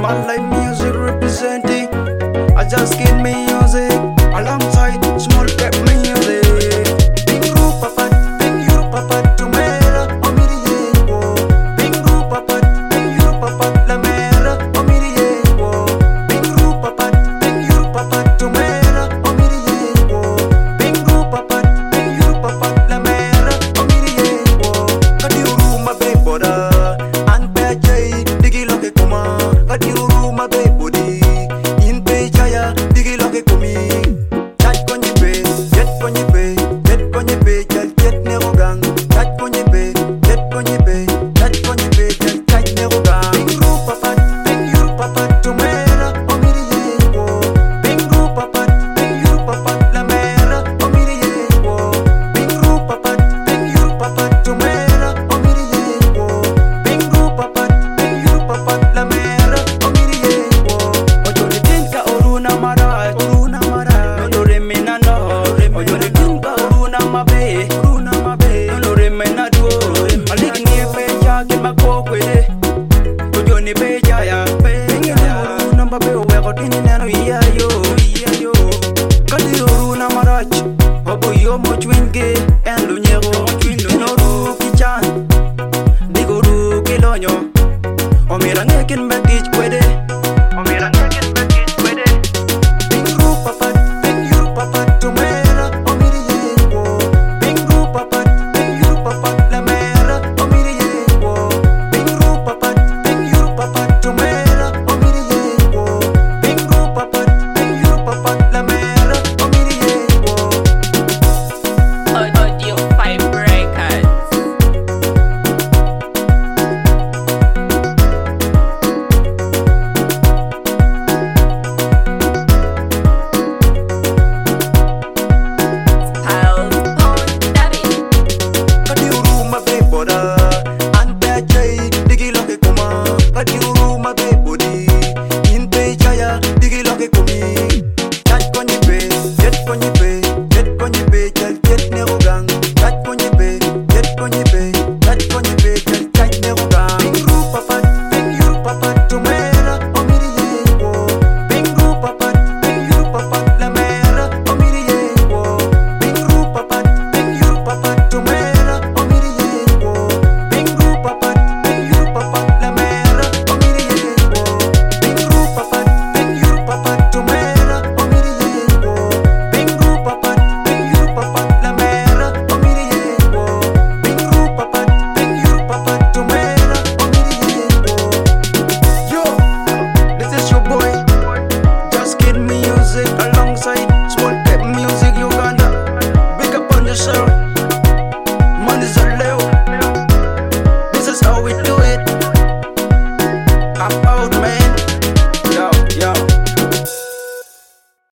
My life music representing. I just get music alongside small cap music. Bing ru papat, bing yu papat, tumera, omiri yego. Bing ru papat, bing yu papat, la mera, omiri yego. Bing ru papat, bing yu papat, tumera, omiri yego. Bing ru papat, bing yu papat, la mera, omiri yego. Kadi uru ma be boda, an pe jay, digi loke kuma. Kadi uru ma be bodi. Digi loke kumi, chat konye be, jet konye be, jet konye be, jal jet ne rogang. Chat konye be, jet konye be, chat konye be, jal chat ne rogang. Bing ru papat, bing yu papat, tumera, omiri yego. Bing ru papat, bing yu papat, la mera, omiri yego. Bing ru papat, bing yu papat, tumera, omiri yego. Bing ru papat, bing yu papat, la mera, omiri yego. Ojo ni tinka oruna mara. Omira ngeken bakich kwede, omira ngeken bakich kwede. Bing ru papat, bing yu papat, tumera, omiri yego. Bing ru papat, bing yu papat, la mera, omiri yego. Bing ru papat, bing yu papat, tumera, omiri yego. Bing ru papat, bing yu papat, la mera, omiri yego. Audio 5 Records. Alongside small cap music Uganda. Big up on yourself. Money's a low. This is how we do it. I'm out, man.